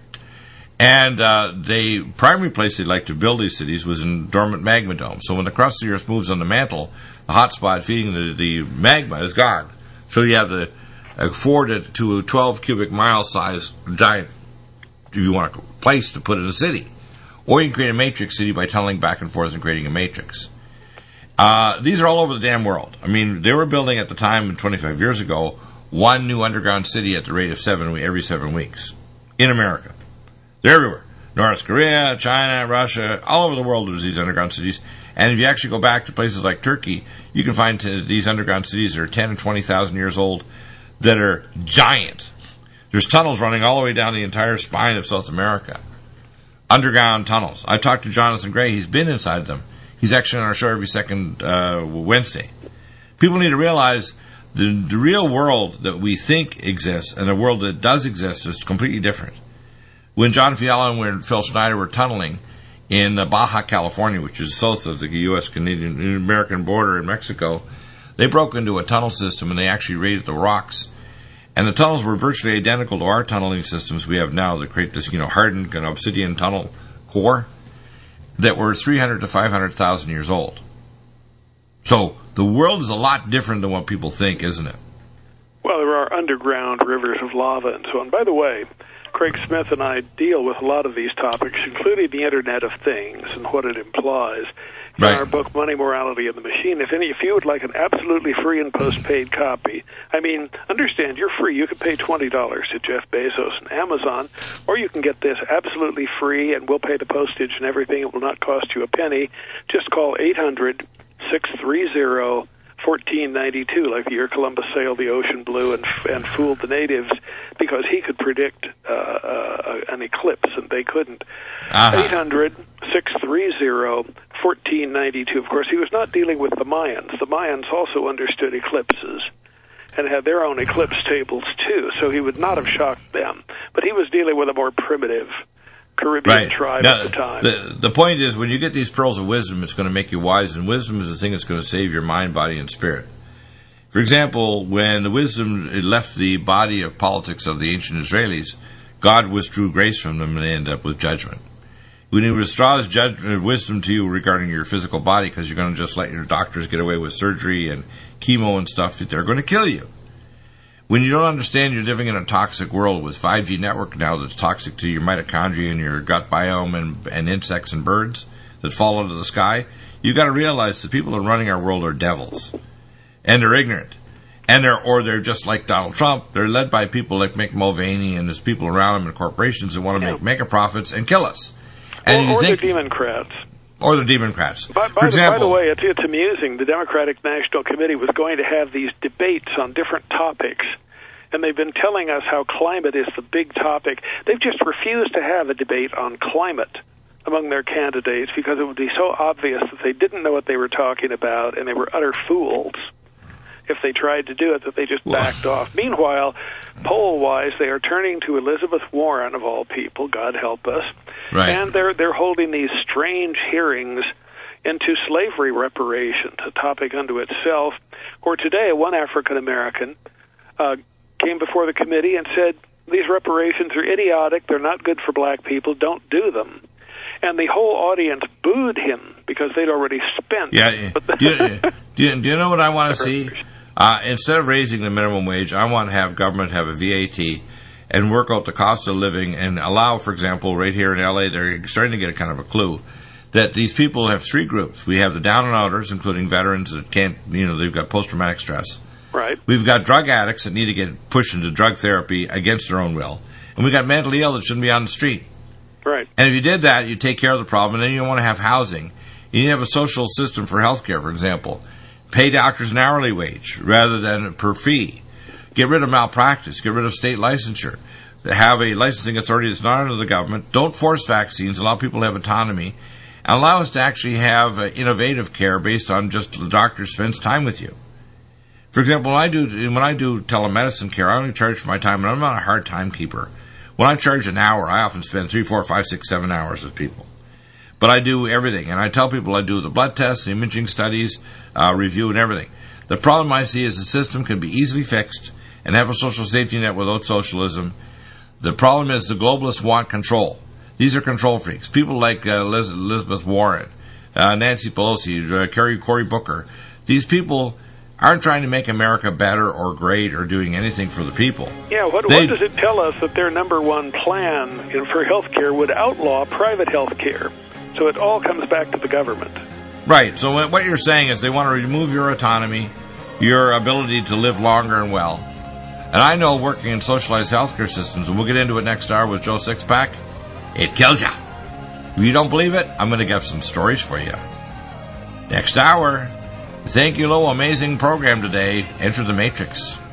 And the primary place they'd like to build these cities was in dormant magma domes. So when the crust of the Earth moves on the mantle, the hot spot feeding the magma is gone. So you have the 4 to 12 cubic mile size giant, if you want a place to put in a city. Or you can create a matrix city by tunneling back and forth and creating a matrix. These are all over the damn world. I mean, they were building at the time, 25 years ago, one new underground city at the rate of every 7 weeks in America. They're everywhere. North Korea, China, Russia, all over the world there's these underground cities. And if you actually go back to places like Turkey, you can find these underground cities that are 10 and 20,000 years old that are giant. There's tunnels running all the way down the entire spine of South America. Underground tunnels. I talked to Jonathan Gray. He's been inside them. He's actually on our show every second Wednesday. People need to realize the real world that we think exists and the world that does exist is completely different. When John Fiala and Phil Schneider were tunneling in Baja California, which is south of the U.S.-Canadian-American border in Mexico, they broke into a tunnel system and they actually raided the rocks. And the tunnels were virtually identical to our tunneling systems we have now that create this, hardened kind of obsidian tunnel core that were 300 to 500,000 years old. So the world is a lot different than what people think, isn't it? Well, there are underground rivers of lava and so on. By the way, Craig Smith and I deal with a lot of these topics, including the Internet of Things and what it implies. In our book, Money, Morality, and the Machine. If you would like an absolutely free and postpaid copy, understand, you're free. You can pay $20 to Jeff Bezos and Amazon, or you can get this absolutely free, and we'll pay the postage and everything. It will not cost you a penny. Just call 800-630-1492, like the year Columbus sailed the ocean blue and fooled the natives, because he could predict an eclipse, and they couldn't. 800-630-1492. Of course, he was not dealing with the Mayans. The Mayans also understood eclipses and had their own eclipse tables, too, so he would not have shocked them. But he was dealing with a more primitive Caribbean tribe at the time. The point is, when you get these pearls of wisdom, it's going to make you wise, and wisdom is the thing that's going to save your mind, body, and spirit. For example, when the wisdom left the body of politics of the ancient Israelis, God withdrew grace from them, and they ended up with judgment. When he withdraws wisdom to you regarding your physical body, because you're going to just let your doctors get away with surgery and chemo and stuff, they're going to kill you. When you don't understand you're living in a toxic world with 5G network now that's toxic to your mitochondria and your gut biome and insects and birds that fall into the sky, you've got to realize the people that are running our world are devils. And they're ignorant. And they're just like Donald Trump. They're led by people like Mick Mulvaney and his people around him and corporations that want to make mega profits and kill us. And or the Democrats. Or the Democrats. By the way, it's amusing. The Democratic National Committee was going to have these debates on different topics, and they've been telling us how climate is the big topic. They've just refused to have a debate on climate among their candidates because it would be so obvious that they didn't know what they were talking about, and they were utter fools if they tried to do it, that they just backed off. Meanwhile, poll-wise, they are turning to Elizabeth Warren, of all people, God help us, and they're holding these strange hearings into slavery reparations, a topic unto itself, where today one African-American came before the committee and said, these reparations are idiotic, they're not good for black people, don't do them. And the whole audience booed him because they'd already spent. Do you know what I want to see? Instead of raising the minimum wage, I want to have government have a VAT and work out the cost of living and allow, for example, right here in L.A., they're starting to get a kind of a clue that these people have three groups. We have the down and outers, including veterans that can't, they've got post-traumatic stress. Right. We've got drug addicts that need to get pushed into drug therapy against their own will. And we've got mentally ill that shouldn't be on the street. Right. And if you did that, you take care of the problem, and then you don't want to have housing. You need to have a social system for health care, for example. Pay doctors an hourly wage rather than per fee. Get rid of malpractice. Get rid of state licensure. Have a licensing authority that's not under the government. Don't force vaccines. Allow people to have autonomy. And allow us to actually have innovative care based on just the doctor spends time with you. For example, when I do telemedicine care, I only charge for my time, and I'm not a hard timekeeper. When I charge an hour, I often spend 3, 4, 5, 6, 7 hours with people. But I do everything, and I tell people I do the blood tests, the imaging studies, review, and everything. The problem I see is the system can be easily fixed and have a social safety net without socialism. The problem is the globalists want control. These are control freaks. People like Elizabeth Warren, Nancy Pelosi, Cory Booker. These people aren't trying to make America better or great or doing anything for the people. Yeah, what does it tell us that their number one plan for health care would outlaw private health care? So it all comes back to the government. Right. So what you're saying is they want to remove your autonomy, your ability to live longer and well. And I know working in socialized healthcare systems, and we'll get into it next hour with Joe Sixpack, it kills you. If you don't believe it, I'm going to have some stories for you. Next hour. Thank you, Lo. Amazing program today. Enter the Matrix.